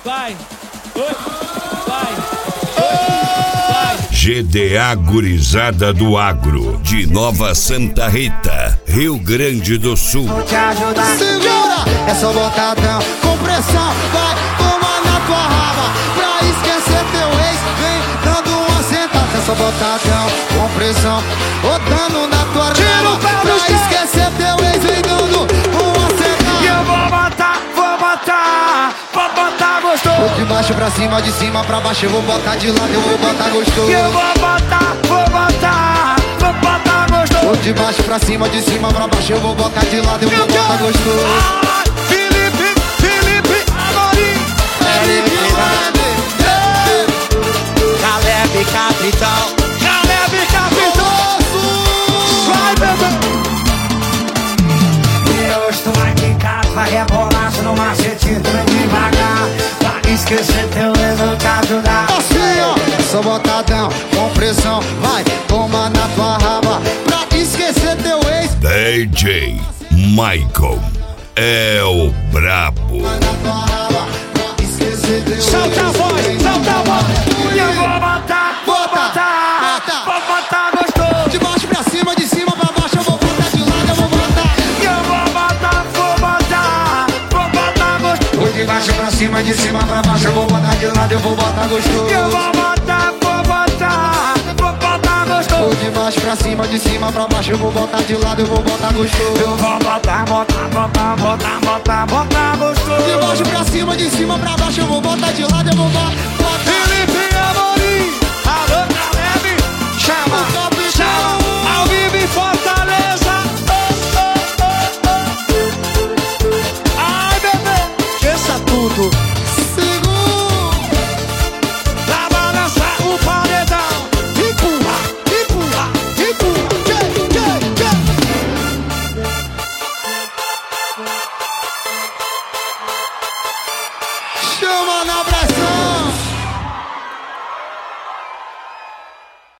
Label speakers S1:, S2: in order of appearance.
S1: vai, oi, vai.
S2: GDA Gurizada do Agro, de Nova Santa Rita, Rio Grande do Sul.
S3: Vou te ajudar. Segura, é só botadão com pressão. Vai, toma na tua raba. Pra esquecer teu ex, vem dando uma sentada. É só botadão com pressão, botando na tua raba. Pra esquecer teu ex, vem dando uma sentada.
S4: E eu vou botar gostoso.
S3: Vou de baixo pra cima, de cima pra baixo. Eu vou botar de lado, eu vou botar gostoso.
S4: Eu vou botar gostoso.
S3: Vou de baixo pra cima, de cima pra baixo. Eu vou botar de lado, eu vou botar gostoso.
S4: Felipe Amorim, Caleb Capitão, vai, bebê. E eu estou aqui em casa, vai rebolar no macete, vem devagar. Pra esquecer teu ex, eu te ajudar.
S3: Assim, ó, só botadão com pressão. Vai, toma na tua raba. Pra esquecer teu ex.
S2: DJ Michael é o brabo.
S3: Na tua raba, pra esquecer teu ex.
S4: Solta a voz. E eu vou botar gostoso.
S3: De baixo pra cima, de cima pra baixo. Eu vou botar de lado, eu vou botar.
S4: E eu vou botar gostoso.
S3: Vou de baixo pra cima, de cima pra baixo. Eu vou botar de lado, eu vou botar gostoso.
S4: E eu vou botar gostoso.
S3: Vou de baixo pra cima, de cima pra baixo. Eu vou botar de lado, eu vou botar gostoso.
S4: Eu vou botar gostoso.
S3: De baixo pra cima, de cima pra baixo. Eu vou botar de lado, eu vou botar.
S4: Felipe Amorim, alô Caleb, chama, ao vivo em Fortaleza. Ai, bebê, esqueça tudo. Pra balançar o paredão. Empurra.
S3: Chama na Brasil.